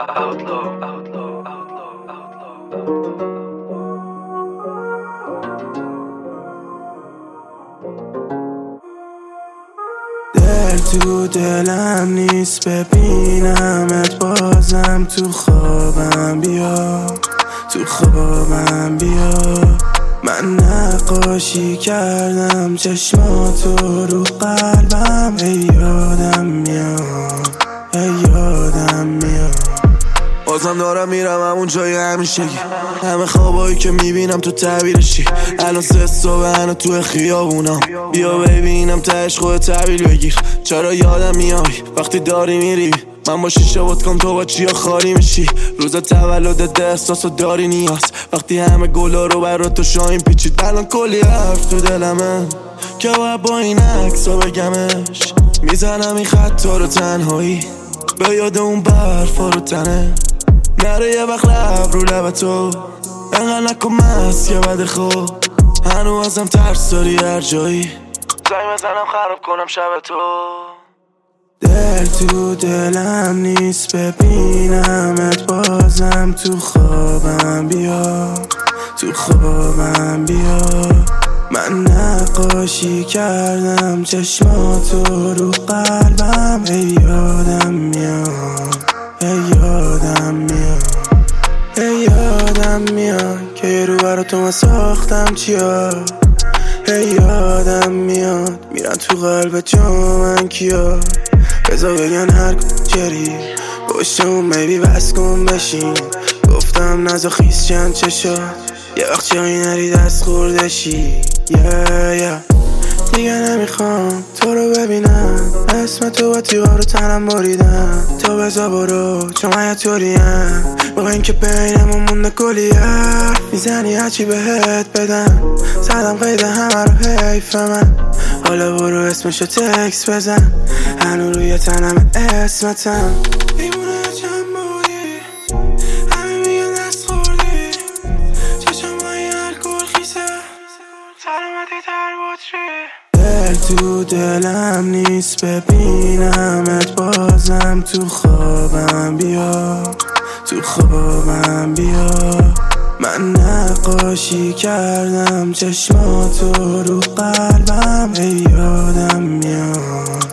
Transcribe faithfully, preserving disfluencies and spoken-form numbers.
دل تو دلم نیست ببینمت بازم تو خوابم بیا، تو خوابم بیا. من نقاشی کردم چشماتو رو قلبم، ای یادم میاد، ای یادم میاد. بازم دارم میرم همون جای همیشگی، همه خوابایی که میبینم تو تعبیرشی. الان سه صبح هنو تو خیابونم، بیا ببینم تهش خود تحویل بگیر. چرا یادم میای وقتی داری میری، من با شیشه ودکام تو با چیا خالی میشی. روز تولدت احساسو داری نیاز، وقتی همه گلا رو برا تو شاین پیچید. الان کلی حرف تو دلمه که باید با این عکسا بگمش. میزنم این خطا رو تنهایی به یاد اون برفا رو تنه. نره یه وقت لب رو لب تو انقدر نکن مست یه بد خوب. هنو ازم ترس داری هر جایی، زنگ بزنم خراب کنم شب تو. دل تو دلم نیست ببینمت بازم تو خوابم بیا، تو خوابم بیا. من نقاشی کردم چشماتو رو قلبم، ای یادم میاد، ای یادم میاد، ای یادم میاد که یه رو برا تو من ساختم چیا. ای یادم میاد میرن تو قلب جا من کیا. بذار بگن هر کجری پشتمون میبی بس کن بشین. گفتم نزا خیس چند چشات یه وقت جایی نری دست خوردشی. yeah, yeah. دیگه نمیخوام تو رو ببینم، اسم تو با تیغا رو تنم بریدم. تو بزا برو چون من یه طوریم، با این که بینمون مونده کلی حرف میزنی هرچی بهت بدم. زدم قید همه رو حیف من، حالا برو اسمشو تکس بزن. هنو روی تنم اسمتم دیمونه چند بودی، همه میگن دست خوردی. چشم های الکل خیسه سلامتی تر بطری. دل تو دلم نیست ببینمت بازم تو خوابم بیا، تو خوابم بیا. من نقاشی کردم چشماتو رو قلبم، ای یادم میاد.